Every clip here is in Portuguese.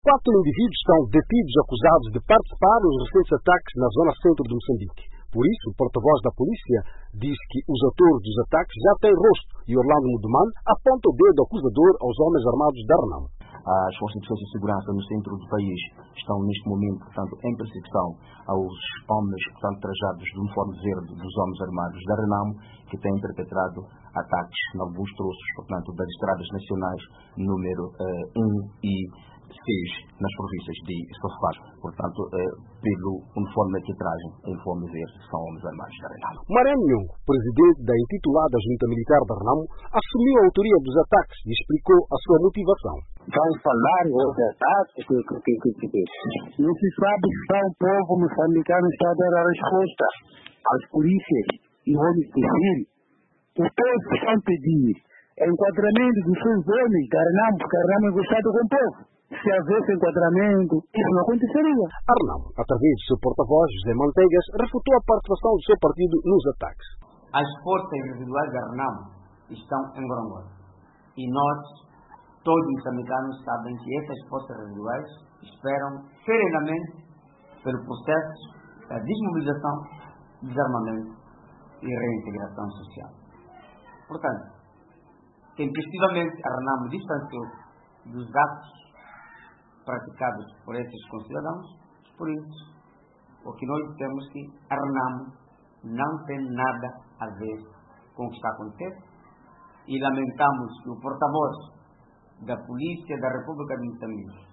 4 indivíduos são detidos acusados de participar nos recentes ataques na zona centro de Moçambique. Por isso, o porta-voz da polícia diz que os autores dos ataques já têm rosto e Orlando Mudeman aponta o dedo acusador aos homens armados da Renamo. As forças de defesa e segurança no centro do país estão neste momento, portanto, em perseguição aos homens, portanto, trajados de uniforme verde dos homens armados da Renamo, que têm perpetrado ataques em alguns troços, portanto, das estradas nacionais número 1 e 6 nas províncias de Sofá. Portanto, pelo uniforme que trazem, uniforme verde, são homens armados da Renamo. Marém Nhongo, presidente da intitulada Junta Militar da Renamo, assumiu a autoria dos ataques e explicou a sua motivação. Vão falar os ataques não se sabe se o povo moçambicano está a dar a resposta às polícias e homens civil. O povo está a pedir enquadramento dos seus homens da Renamo, porque a Renamo é gostado com o povo. Se houvesse enquadramento, isso não aconteceria. A Renamo, através do seu porta-voz, José Manteigas, refutou a participação do seu partido nos ataques. As forças individuais da Renamo estão em Gorongola. E nós, todos os moçambicanos, sabem que essas forças individuais esperam serenamente pelo processo da desmobilização, desarmamento e reintegração social. Portanto, tempestivamente a Renamo distanciou dos atos praticados por esses concidadãos. Por isso, o que nós temos que a Renamo não tem nada a ver com o que está acontecendo e lamentamos que o porta-voz da Polícia da República de Moçambique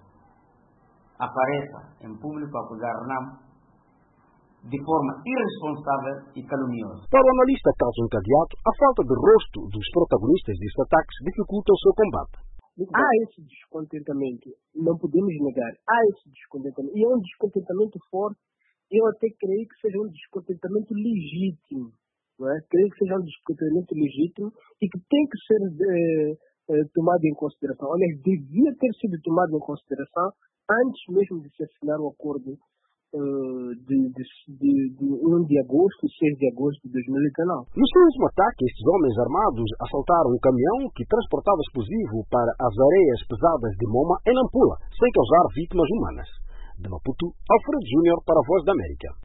apareça em público a acusar a Renamo de forma irresponsável e caluniosa. Para o analista Carlos Cadeato, a falta de rosto dos protagonistas destes ataques dificulta o seu combate. Há esse descontentamento, não podemos negar, há esse descontentamento, e é um descontentamento forte, eu até creio que seja um descontentamento legítimo, não é? Creio que seja um descontentamento legítimo e que tem que ser tomado em consideração. Aliás, devia ter sido tomado em consideração antes mesmo de se assinar o acordo de 1 de agosto e 6 de agosto de 2019. No seu último ataque, estes homens armados assaltaram um caminhão que transportava explosivo para as areias pesadas de Moma em Nampula, sem causar vítimas humanas. De Maputo, Alfredo Júnior para a Voz da América.